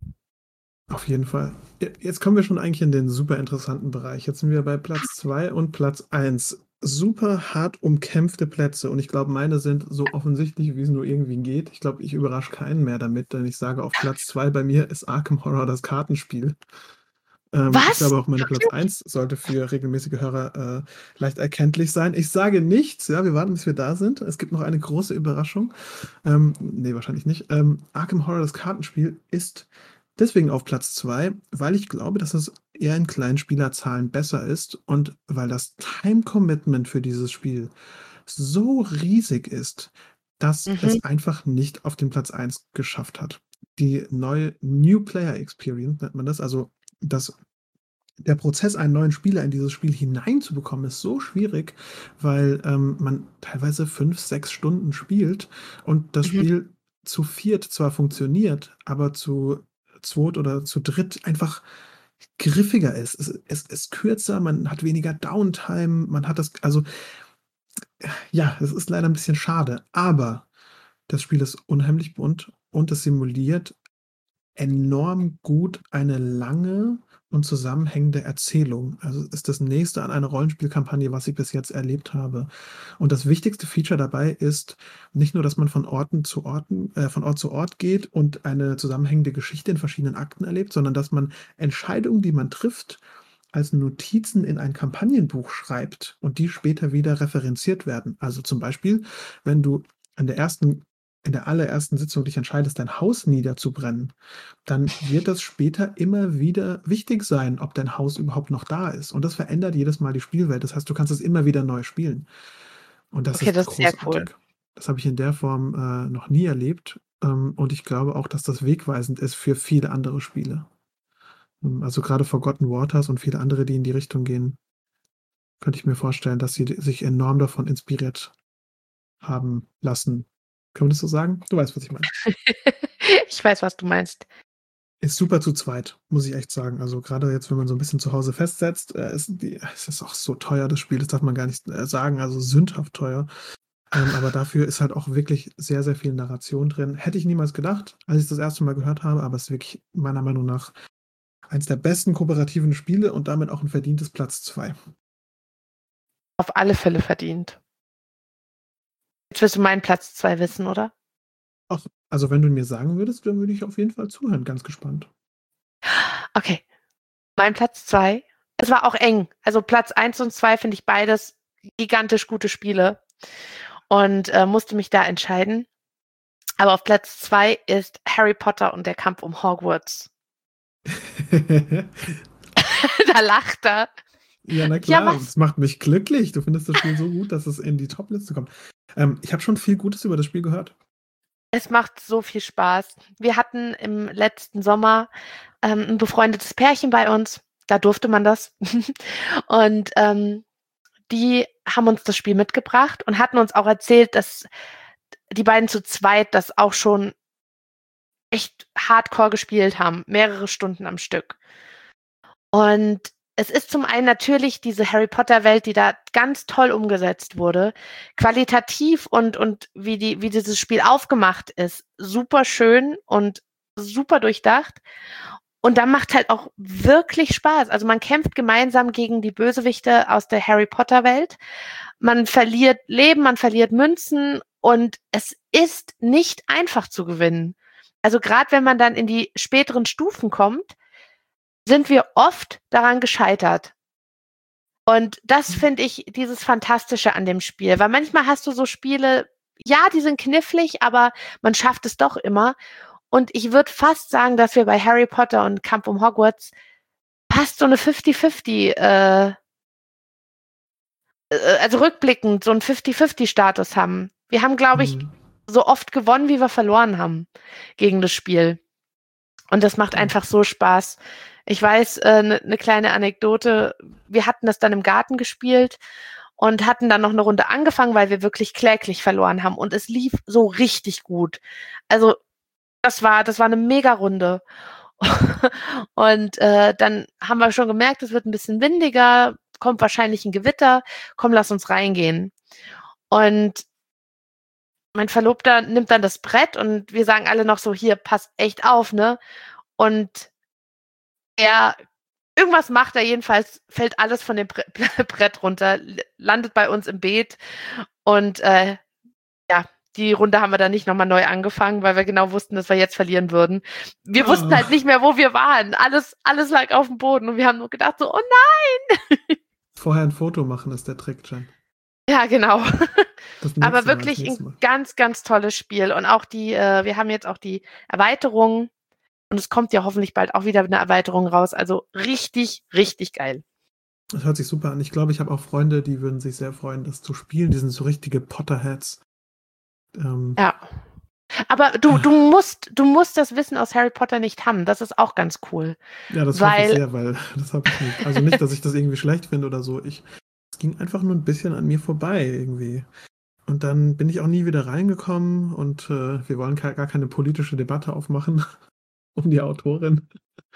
Auf jeden Fall. Jetzt kommen wir schon eigentlich in den super interessanten Bereich. Jetzt sind wir bei Platz 2 und Platz 1. Super hart umkämpfte Plätze und ich glaube, meine sind so offensichtlich, wie es nur irgendwie geht. Ich glaube, ich überrasche keinen mehr damit, wenn ich sage, auf Platz 2 bei mir ist Arkham Horror das Kartenspiel. Ich Was? glaube auch meine Platz Wirklich? 1 sollte für regelmäßige Hörer, leicht erkenntlich sein. Ich sage nichts, ja, wir warten, bis wir da sind. Es gibt noch eine große Überraschung. Ne, wahrscheinlich nicht. Arkham Horror, das Kartenspiel, ist deswegen auf Platz 2, weil ich glaube, dass es eher in kleinen Spielerzahlen besser ist und weil das Time Commitment für dieses Spiel so riesig ist, dass Mhm, es einfach nicht auf den Platz 1 geschafft hat. Die neue New Player Experience nennt man das, also das der Prozess, einen neuen Spieler in dieses Spiel hineinzubekommen, ist so schwierig, weil man teilweise 5, 6 Stunden spielt und das mhm. Spiel zu viert zwar funktioniert, aber zu zweit oder zu dritt einfach griffiger ist. Es ist kürzer, man hat weniger Downtime, man hat das, also ja, es ist leider ein bisschen schade, aber das Spiel ist unheimlich bunt und es simuliert enorm gut eine lange und zusammenhängende Erzählung. Also ist das nächste an einer Rollenspielkampagne, was ich bis jetzt erlebt habe. Und das wichtigste Feature dabei ist nicht nur, dass man von Ort zu Ort geht und eine zusammenhängende Geschichte in verschiedenen Akten erlebt, sondern dass man Entscheidungen, die man trifft, als Notizen in ein Kampagnenbuch schreibt und die später wieder referenziert werden. Also zum Beispiel, wenn du in der allerersten Sitzung dich entscheidest, dein Haus niederzubrennen, dann wird das später immer wieder wichtig sein, ob dein Haus überhaupt noch da ist. Und das verändert jedes Mal die Spielwelt. Das heißt, du kannst es immer wieder neu spielen. Und das Okay, ist das ist sehr cool. großartig. Das habe ich in der Form noch nie erlebt. Und ich glaube auch, dass das wegweisend ist für viele andere Spiele. Also gerade Forgotten Waters und viele andere, die in die Richtung gehen, könnte ich mir vorstellen, dass sie sich enorm davon inspiriert haben lassen. Kann man das so sagen? Du weißt, was ich meine. Ich weiß, was du meinst. Ist super zu zweit, muss ich echt sagen. Also gerade jetzt, wenn man so ein bisschen zu Hause festsetzt, es ist auch so teuer, das Spiel, das darf man gar nicht sagen, also sündhaft teuer. Aber dafür ist halt auch wirklich sehr, sehr viel Narration drin. Hätte ich niemals gedacht, als ich es das erste Mal gehört habe, aber es ist wirklich meiner Meinung nach eins der besten kooperativen Spiele und damit auch ein verdientes Platz 2. Auf alle Fälle verdient. Jetzt wirst du meinen Platz 2 wissen, oder? Auch, also wenn du mir sagen würdest, dann würde ich auf jeden Fall zuhören, ganz gespannt. Okay. Mein Platz 2. Es war auch eng. Also Platz 1 und 2 finde ich beides gigantisch gute Spiele. Und musste mich da entscheiden. Aber auf Platz 2 ist Harry Potter und der Kampf um Hogwarts. Da lacht er. Ja, na klar, das macht mich glücklich. Du findest das Spiel so gut, dass es in die Top-Liste kommt. Ich habe schon viel Gutes über das Spiel gehört. Es macht so viel Spaß. Wir hatten im letzten Sommer ein befreundetes Pärchen bei uns. Da durfte man das. Und die haben uns das Spiel mitgebracht und hatten uns auch erzählt, dass die beiden zu zweit das auch schon echt hardcore gespielt haben. Mehrere Stunden am Stück. Und es ist zum einen natürlich diese Harry Potter-Welt, die da ganz toll umgesetzt wurde. Qualitativ und wie dieses Spiel aufgemacht ist, super schön und super durchdacht. Und dann macht halt auch wirklich Spaß. Also man kämpft gemeinsam gegen die Bösewichte aus der Harry Potter-Welt. Man verliert Leben, man verliert Münzen und es ist nicht einfach zu gewinnen. Also gerade wenn man dann in die späteren Stufen kommt, sind wir oft daran gescheitert. Und das finde ich dieses Fantastische an dem Spiel. Weil manchmal hast du so Spiele, ja, die sind knifflig, aber man schafft es doch immer. Und ich würde fast sagen, dass wir bei Harry Potter und Kampf um Hogwarts fast so eine 50-50, also rückblickend so einen 50-50-Status haben. Wir haben, glaube ich, so oft gewonnen, wie wir verloren haben gegen das Spiel. Und das macht einfach so Spaß. Ich weiß, eine kleine Anekdote, wir hatten das dann im Garten gespielt und hatten dann noch eine Runde angefangen, weil wir wirklich kläglich verloren haben und es lief so richtig gut. Also das war eine Mega-Runde. Und dann haben wir schon gemerkt, es wird ein bisschen windiger, kommt wahrscheinlich ein Gewitter, komm, lass uns reingehen. Und mein Verlobter nimmt dann das Brett und wir sagen alle noch so, hier, passt echt auf, ne? Und irgendwas macht er jedenfalls, fällt alles von dem Brett runter, landet bei uns im Beet und die Runde haben wir dann nicht nochmal neu angefangen, weil wir genau wussten, dass wir jetzt verlieren würden. Wir wussten halt nicht mehr, wo wir waren. Alles lag auf dem Boden und wir haben nur gedacht so, oh nein! Vorher ein Foto machen ist der Trick, Jen. Ja, genau. Aber Mal, wirklich ein ganz, ganz tolles Spiel. Und auch wir haben jetzt auch die Erweiterung und es kommt ja hoffentlich bald auch wieder eine Erweiterung raus. Also richtig, richtig geil. Das hört sich super an. Ich glaube, ich habe auch Freunde, die würden sich sehr freuen, das zu spielen. Die sind so richtige Potterheads. Ja. Aber du musst das Wissen aus Harry Potter nicht haben. Das ist auch ganz cool. Ja, das hoffe ich sehr, weil das habe ich nicht. Also nicht, dass ich das irgendwie schlecht finde oder so. Es ging einfach nur ein bisschen an mir vorbei irgendwie. Und dann bin ich auch nie wieder reingekommen und wir wollen gar keine politische Debatte aufmachen um die Autorin.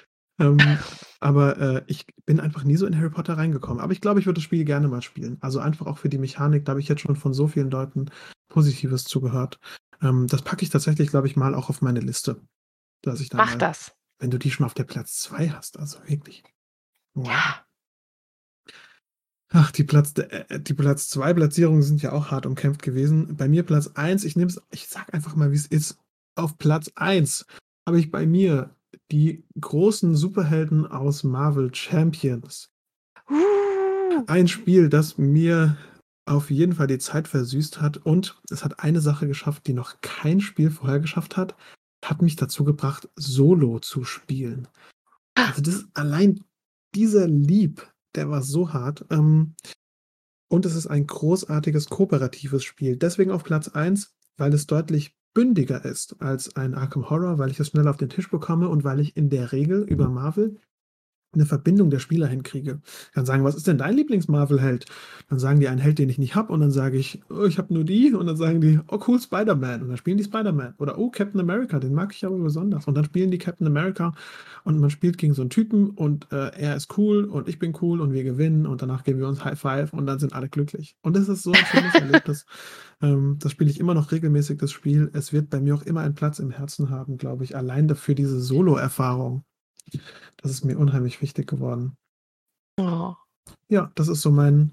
Aber ich bin einfach nie so in Harry Potter reingekommen. Aber ich glaube, ich würde das Spiel gerne mal spielen. Also einfach auch für die Mechanik, da habe ich jetzt schon von so vielen Leuten Positives zugehört. Das packe ich tatsächlich, glaube ich, mal auch auf meine Liste, dass ich da Mach mal, das. wenn du die schon auf der Platz 2 hast, also wirklich. Wow. Ja. Ach, die Platz 2 Platzierungen sind ja auch hart umkämpft gewesen. Bei mir Platz 1, ich sag einfach mal, wie es ist. Auf Platz 1 habe ich bei mir die großen Superhelden aus Marvel Champions. Ein Spiel, das mir auf jeden Fall die Zeit versüßt hat, und es hat eine Sache geschafft, die noch kein Spiel vorher geschafft hat mich dazu gebracht, Solo zu spielen. Also allein dieser Leap, der war so hart. Und es ist ein großartiges kooperatives Spiel. Deswegen auf Platz 1, weil es deutlich bündiger ist als ein Arkham Horror, weil ich es schnell auf den Tisch bekomme und weil ich in der Regel über Marvel eine Verbindung der Spieler hinkriege. Ich kann sagen: „Was ist denn dein Lieblings-Marvel-Held?“ Dann sagen die einen Held, den ich nicht habe, und dann sage ich: „Oh, ich habe nur die.“ Und dann sagen die: „Oh cool, Spider-Man.“ Und dann spielen die Spider-Man. Oder: „Oh, Captain America, den mag ich aber besonders.“ Und dann spielen die Captain America, und man spielt gegen so einen Typen, und er ist cool und ich bin cool und wir gewinnen, und danach geben wir uns High Five und dann sind alle glücklich. Und das ist so ein schönes Erlebnis. Das spiele ich immer noch regelmäßig, das Spiel. Es wird bei mir auch immer einen Platz im Herzen haben, glaube ich, allein dafür diese Solo-Erfahrung. Das ist mir unheimlich wichtig geworden. Oh. Ja, das ist so mein.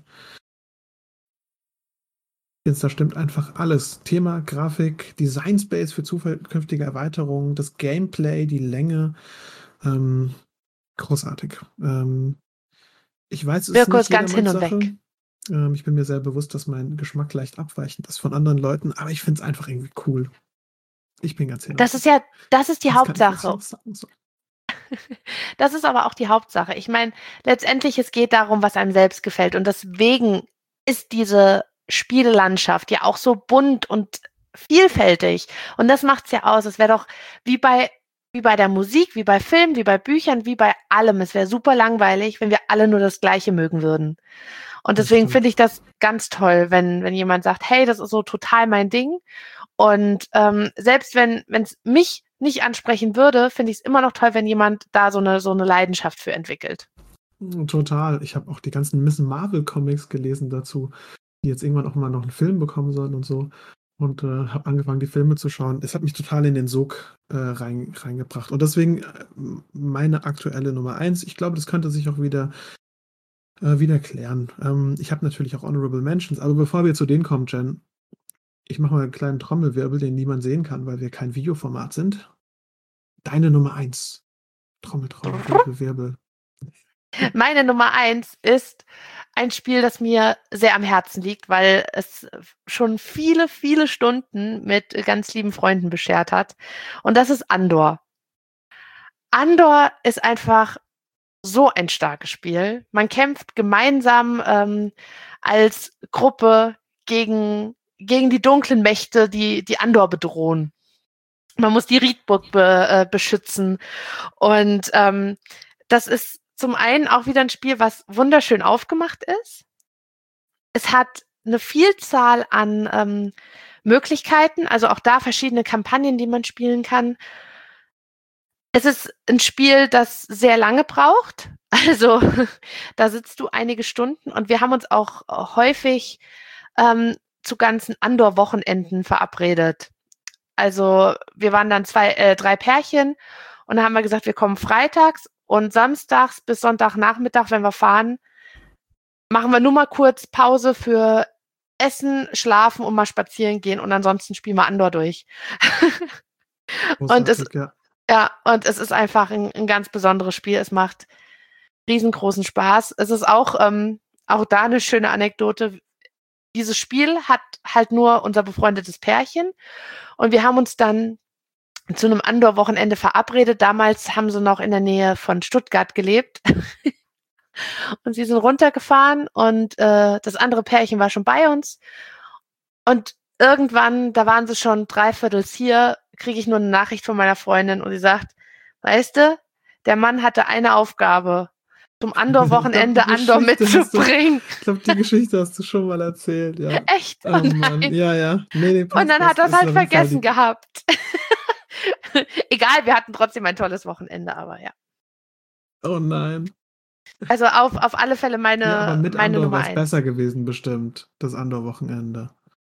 Jetzt, da stimmt einfach alles. Thema, Grafik, Design Space für zukünftige Erweiterungen, das Gameplay, die Länge. Ähm, großartig. Ich weiß, es ist Mirko nicht ist ganz hin jedermanns und Sache. weg. Ich bin mir sehr bewusst, dass mein Geschmack leicht abweichend ist von anderen Leuten, aber ich finde es einfach irgendwie cool. Ich bin ganz hin und weg. Das ist die Was kann ich dazu Hauptsache. noch sagen? So. Das ist aber auch die Hauptsache. Ich meine, letztendlich, es geht darum, was einem selbst gefällt. Und deswegen ist diese Spiellandschaft ja auch so bunt und vielfältig. Und das macht's ja aus. Es wäre doch wie bei der Musik, wie bei Filmen, wie bei Büchern, wie bei allem. Es wäre super langweilig, wenn wir alle nur das Gleiche mögen würden. Und Das deswegen finde stimmt. ich das ganz toll, wenn jemand sagt, hey, das ist so total mein Ding. Und selbst wenn es mich nicht ansprechen würde, finde ich es immer noch toll, wenn jemand da so eine Leidenschaft für entwickelt. Total. Ich habe auch die ganzen Miss Marvel Comics gelesen dazu, die jetzt irgendwann auch mal noch einen Film bekommen sollen und so. Und habe angefangen, die Filme zu schauen. Es hat mich total in den Sog reingebracht. Und deswegen meine aktuelle Nummer 1. Ich glaube, das könnte sich auch wieder klären. Ich habe natürlich auch Honorable Mentions, aber bevor wir zu denen kommen, Jen, ich mache mal einen kleinen Trommelwirbel, den niemand sehen kann, weil wir kein Videoformat sind. Deine Nummer 1. Trommel, Trommel, Wirbel, Wirbel. Meine Nummer 1 ist ein Spiel, das mir sehr am Herzen liegt, weil es schon viele, viele Stunden mit ganz lieben Freunden beschert hat. Und das ist Andor. Andor ist einfach so ein starkes Spiel. Man kämpft gemeinsam als Gruppe gegen die dunklen Mächte, die Andor bedrohen. Man muss die Riedburg beschützen. Und das ist zum einen auch wieder ein Spiel, was wunderschön aufgemacht ist. Es hat eine Vielzahl an Möglichkeiten, also auch da verschiedene Kampagnen, die man spielen kann. Es ist ein Spiel, das sehr lange braucht. Also da sitzt du einige Stunden, und wir haben uns auch häufig zu ganzen Andor-Wochenenden verabredet. Also wir waren dann 3 Pärchen, und dann haben wir gesagt, wir kommen freitags und samstags bis Sonntagnachmittag, wenn wir fahren, machen wir nur mal kurz Pause für Essen, Schlafen und mal spazieren gehen, und ansonsten spielen wir Andor durch. Und Großartig, ja. und es ist einfach ein ganz besonderes Spiel. Es macht riesengroßen Spaß. Es ist auch da eine schöne Anekdote. Dieses Spiel hat halt nur unser befreundetes Pärchen, und wir haben uns dann zu einem Andor-Wochenende verabredet. Damals haben sie noch in der Nähe von Stuttgart gelebt. Und sie sind runtergefahren, und das andere Pärchen war schon bei uns. Und irgendwann, da waren sie schon 3/4 hier, kriege ich nur eine Nachricht von meiner Freundin, und sie sagt, weißt du, der Mann hatte eine Aufgabe, zum Ich glaube, Andor-Wochenende Andor mitzubringen. ich glaube, die Geschichte hast du schon mal erzählt, ja. Echt? Oh Oh Mann, nein. ja, ja. Nee, Und passt, dann hat das er es ist halt auf jeden Fall vergessen gehabt. Egal, wir hatten trotzdem ein tolles Wochenende, aber ja. Oh nein. Also auf alle Fälle Ja, aber mit meine Andor Nummer wäre es 1. besser gewesen bestimmt, das Andor-Wochenende.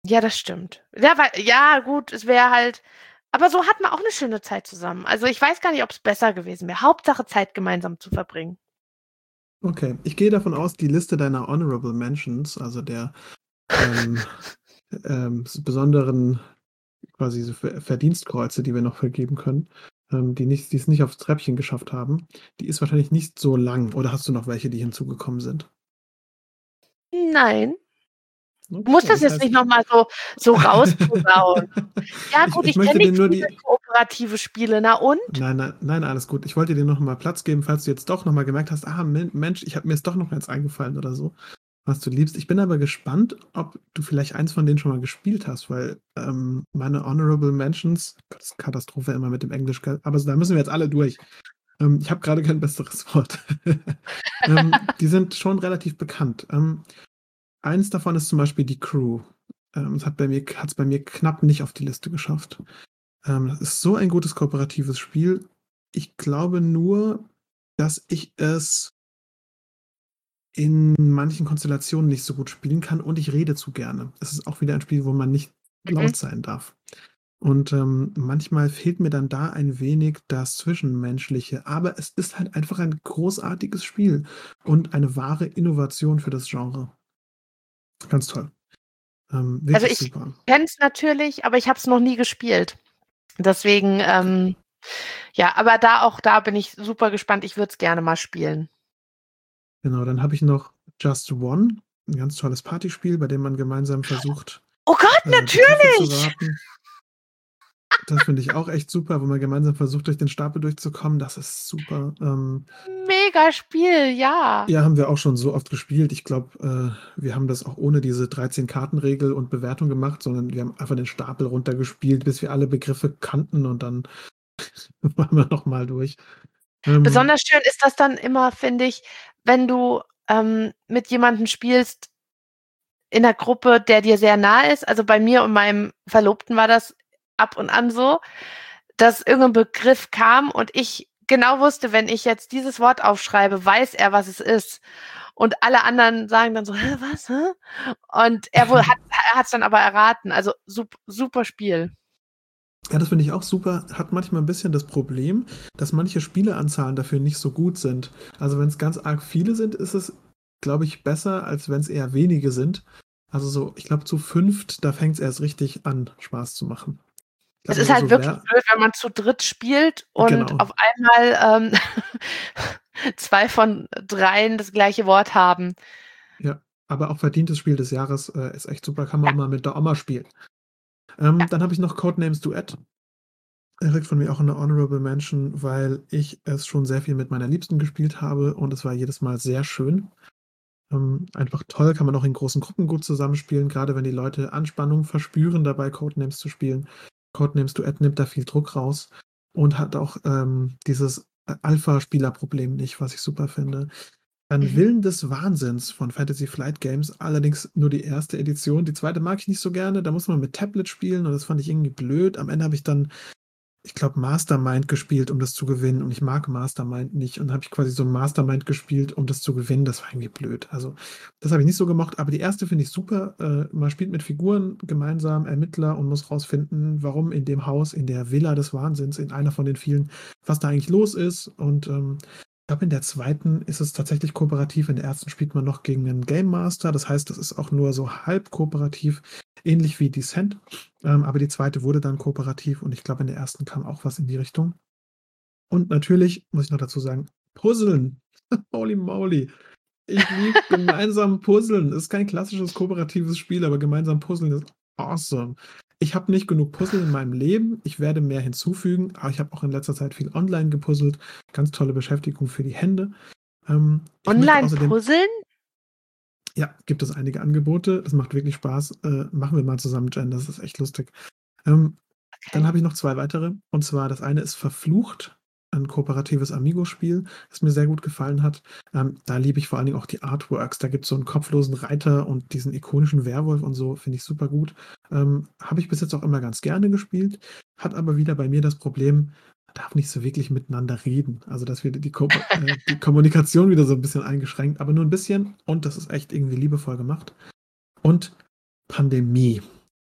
Ja, das stimmt. Ja, ja, gut, es wäre halt, aber so hat man auch 'ne schöne Zeit zusammen. Also, ich weiß gar nicht, ob's besser gewesen wäre. Hauptsache Zeit gemeinsam zu verbringen. Okay, ich gehe davon aus, die Liste deiner Honorable Mentions, also der ähm, besonderen quasi so Verdienstkreuze, die wir noch vergeben können, die es nicht aufs Treppchen geschafft haben, die ist wahrscheinlich nicht so lang. Oder hast du noch welche, die hinzugekommen sind? Nein, du musst Okay, das das jetzt nicht heißt noch mal so rausposaunen. Ja ich gut, ich ich kenne möchte dir nicht nur viele die kooperative Spiele. Na und? Nein, nein, nein, alles gut. Ich wollte dir noch mal Platz geben, falls du jetzt doch noch mal gemerkt hast: „Ah, Mensch, mir ist doch noch eins eingefallen“ oder so, was du liebst. Ich bin aber gespannt, ob du vielleicht eins von denen schon mal gespielt hast, weil, meine Honorable Mentions Gott, das ist Katastrophe immer mit dem Englisch, gell? Aber da müssen wir jetzt alle durch. Ich habe grade kein besseres Wort. Die sind schon relativ bekannt. Eins davon ist zum Beispiel die Crew. Es hat's bei mir knapp nicht auf die Liste geschafft. Das ist so ein gutes kooperatives Spiel. Ich glaube nur, dass ich es in manchen Konstellationen nicht so gut spielen kann und ich rede zu gerne. Es ist auch wieder ein Spiel, wo man nicht Mhm. laut sein darf. Und, manchmal fehlt mir dann da ein wenig das Zwischenmenschliche, aber es ist halt einfach ein großartiges Spiel und eine wahre Innovation für das Genre. Ganz toll. Also, Wirklich ich super. kenne es natürlich, aber ich habe es noch nie gespielt. Deswegen, ja, aber da bin ich super gespannt. Ich würde es gerne mal spielen. Genau, dann habe ich noch Just One, 'n ganz tolles Partyspiel, bei dem man gemeinsam versucht, Oh Gott, Begriffe zu natürlich! raten. Das finde ich auch echt super, wo man gemeinsam versucht, durch den Stapel durchzukommen. Das ist super. Mega Spiel, ja. Ja, haben wir auch schon so oft gespielt. Ich glaube, wir haben das auch ohne diese 13-Karten-Regel und Bewertung gemacht, sondern wir haben einfach den Stapel runtergespielt, bis wir alle Begriffe kannten und dann waren wir noch mal durch. Ähm, Besonders schön ist das dann immer, finde ich, wenn du, mit jemandem spielst in 'ner Gruppe, der dir sehr nahe ist. Also, bei mir und meinem Verlobten war das ab und an so, dass irgend 'n Begriff kam und ich genau wusste, wenn ich jetzt dieses Wort aufschreibe, weiß er, was es ist. Und alle anderen sagen dann so: „Hä, was? Hä?“ Und er hat's dann aber erraten. Also, super Spiel. ja, das finde ich auch super. Hat manchmal ein bisschen das Problem, dass manche Spieleranzahlen dafür nicht so gut sind. Also, wenn es ganz arg viele sind, ist es, glaube ich, besser, als wenn es eher wenige sind. Also, so, ich glaube, zu fünft, da fängt es erst richtig an, Spaß zu machen. Ich Es glaube, ist so halt so wirklich wer blöd, wenn man zu dritt spielt und genau, auf einmal, 2 von 3 das gleiche Wort haben. ja. Aber auch verdientes Spiel des Jahres, ist echt super, kann man Ja, auch mal mit der Oma spielen. ja. Dann habe ich noch Codenames Duett. Er kriegt von mir auch eine Honorable Mention, weil ich es schon sehr viel mit meiner Liebsten gespielt habe und es war jedes Mal sehr schön. Einfach toll, kann man auch in großen Gruppen gut zusammenspielen, gerade wenn die Leute Anspannung verspüren, dabei Codenames zu spielen. Codenames Duett nimmt da viel Druck raus und hat auch, dieses Alpha-Spielerproblem nicht, was ich super finde. Dann Mhm. Willen des Wahnsinns von Fantasy Flight Games, allerdings nur die erste Edition. Die zweite mag ich nicht so gerne, da muss man mit Tablet spielen und das fand ich irgendwie blöd. Am Ende habe ich dann, ich glaube, Mastermind gespielt, um das zu gewinnen. Und ich mag Mastermind nicht. Und habe ich quasi so 'n Mastermind gespielt, um das zu gewinnen. Das war irgendwie blöd. Also, das habe ich nicht so gemocht. Aber die erste finde ich super. Man spielt mit Figuren gemeinsam, Ermittler und muss rausfinden, warum in dem Haus, in der Villa des Wahnsinns, in einer von den vielen, was da eigentlich los ist. Und, ich glaube, in der zweiten ist es tatsächlich kooperativ. In der ersten spielt man noch gegen 'nen Game Master. Das heißt, das ist auch nur so halb kooperativ, ähnlich wie Descent. Aber die zweite wurde dann kooperativ und ich glaube, in der ersten kam auch was in die Richtung. Und natürlich muss ich noch dazu sagen, Puzzeln. Holy moly. Ich liebe gemeinsam Puzzeln. Ist kein klassisches kooperatives Spiel, aber gemeinsam Puzzeln ist awesome. Ich habe nicht genug Puzzle in meinem Leben. Ich werde mehr hinzufügen, aber ich habe auch in letzter Zeit viel online gepuzzelt. Ganz tolle Beschäftigung für die Hände. Ich möchte Online außerdem puzzeln? ja, gibt es einige Angebote. Das macht wirklich Spaß. Machen wir mal zusammen, Jen, das ist echt lustig. Ähm, Dann Okay. habe ich noch 2 weitere. Und zwar das eine ist Verflucht, ein kooperatives Amigo-Spiel, das mir sehr gut gefallen hat. Da liebe ich vor allen Dingen auch die Artworks. Da gibt's so 'n kopflosen Reiter und diesen ikonischen Werwolf und so, finde ich super gut. Habe ich bis jetzt auch immer ganz gerne gespielt, hat aber wieder bei mir das Problem, man darf nicht so wirklich miteinander reden. Also, dass wird die Kommunikation wieder so 'n bisschen eingeschränkt, aber nur 'n bisschen und das ist echt irgendwie liebevoll gemacht. Und Pandemie.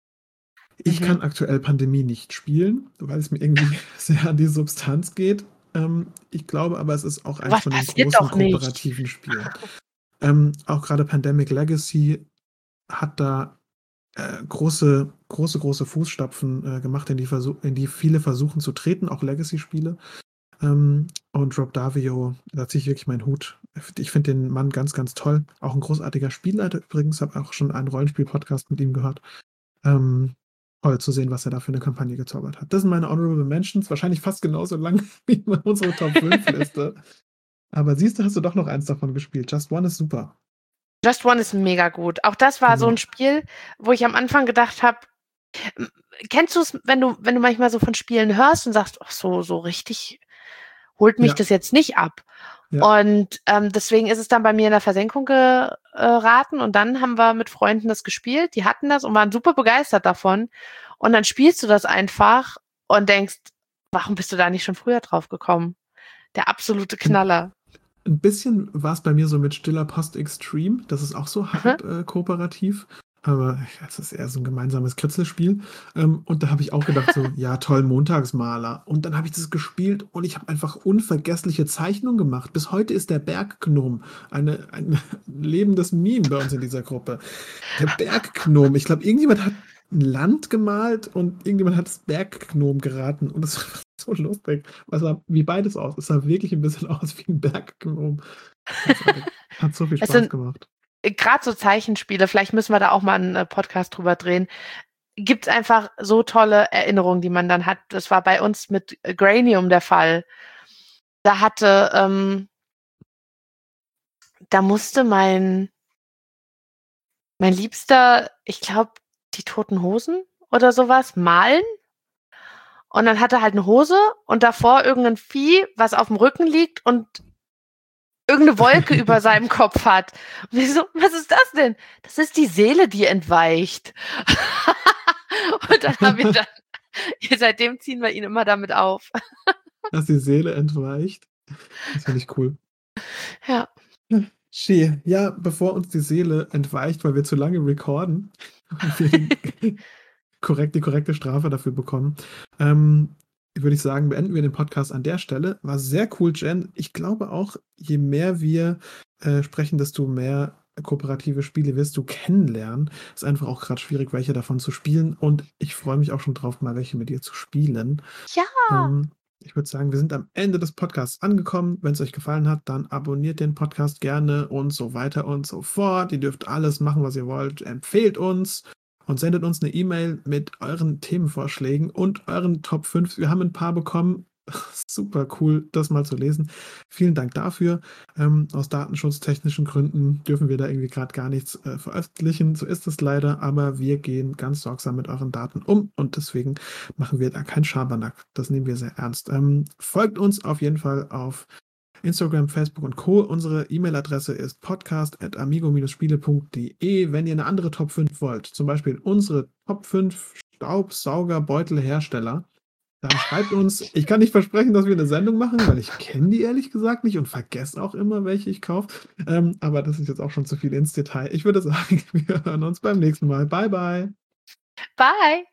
Ich kann aktuell Pandemie nicht spielen, weil es mir irgendwie sehr an die Substanz geht. Ich glaube aber, es ist auch eins Was von den passiert großen doch nicht? kooperativen Spielen. Auch gerade Pandemic Legacy hat da große Fußstapfen gemacht, in die viele versuchen zu treten, auch Legacy-Spiele. Und Rob Davio, da ziehe ich wirklich meinen Hut. Ich finde den Mann ganz, ganz toll. Auch ein großartiger Spielleiter übrigens, habe auch schon einen Rollenspiel-Podcast mit ihm gehört. Toll zu sehen, was er da für eine Kampagne gezaubert hat. Das sind meine Honorable Mentions, wahrscheinlich fast genauso lang wie unsere Top 5 Liste. Aber siehst du, hast du doch noch eins davon gespielt. Just One ist super. Just One ist mega gut. Auch das war so Genau. ein Spiel, wo ich am Anfang gedacht habe, kennst du es, wenn du manchmal so von Spielen hörst und sagst, ach so richtig holt mich Ja. das jetzt nicht ab. Ja. Und deswegen ist es dann bei mir in der Versenkung geraten und dann haben wir mit Freunden das gespielt, die hatten das und waren super begeistert davon. Und dann spielst du das einfach und denkst, warum bist du da nicht schon früher drauf gekommen? Der absolute Knaller. Ein bisschen war es bei mir so mit Stiller Post Extreme. Das ist auch so halb kooperativ. Aber es ist eher so ein gemeinsames Kritzelspiel. Und da habe ich auch gedacht so, ja toll, Montagsmaler. Und dann habe ich das gespielt und ich habe einfach unvergessliche Zeichnungen gemacht. Bis heute ist der Berggnom ein lebendes Meme bei uns in dieser Gruppe. Der Berggnom. Ich glaube, irgendjemand hat ein Land gemalt und irgendjemand hat das Berggnom geraten. Und das war so lustig. Es sah wie beides aus. Es sah wirklich ein bisschen aus wie ein Berggnom. Hat so viel Spaß gemacht. Gerade so Zeichenspiele, vielleicht müssen wir da auch mal einen Podcast drüber drehen, gibt es einfach so tolle Erinnerungen, die man dann hat. Das war bei uns mit Granium der Fall. Da musste mein Liebster, ich glaube, die Toten Hosen oder sowas malen. Und dann hat er halt eine Hose und davor irgendein Vieh, was auf dem Rücken liegt und irgendeine Wolke über seinem Kopf hat. Und ich so, was ist das denn? Das ist die Seele, die entweicht. Und dann haben wir seitdem ziehen wir ihn immer damit auf. Dass die Seele entweicht. Das finde ich cool. Ja. Schön. Ja, bevor uns die Seele entweicht, weil wir zu lange recorden und wir die korrekte Strafe dafür bekommen, würde ich sagen, beenden wir den Podcast an der Stelle. War sehr cool, Jen. Ich glaube auch, je mehr wir sprechen, desto mehr kooperative Spiele wirst du kennenlernen. Ist einfach auch gerade schwierig, welche davon zu spielen. Und ich freue mich auch schon drauf, mal welche mit dir zu spielen. Ja. Ich würde sagen, wir sind am Ende des Podcasts angekommen. Wenn es euch gefallen hat, dann abonniert den Podcast gerne und so weiter und so fort. Ihr dürft alles machen, was ihr wollt. Empfehlt uns und sendet uns eine E-Mail mit euren Themenvorschlägen und euren Top 5. Wir haben ein paar bekommen. Super cool, das mal zu lesen. Vielen Dank dafür. Aus datenschutztechnischen Gründen dürfen wir da irgendwie gerade gar nichts veröffentlichen. So ist es leider, aber wir gehen ganz sorgsam mit euren Daten um und deswegen machen wir da keinen Schabernack. Das nehmen wir sehr ernst. Folgt uns auf jeden Fall auf Instagram, Facebook und Co. Unsere E-Mail-Adresse ist podcast@amigo-spiele.de. Wenn ihr eine andere Top 5 wollt, zum Beispiel unsere Top 5 Staubsaugerbeutelhersteller, dann schreibt uns. Ich kann nicht versprechen, dass wir eine Sendung machen, weil ich kenne die ehrlich gesagt nicht und vergesse auch immer, welche ich kaufe. Aber das ist jetzt auch schon zu viel ins Detail. Ich würde sagen, wir hören uns beim nächsten Mal. Bye, bye. Bye.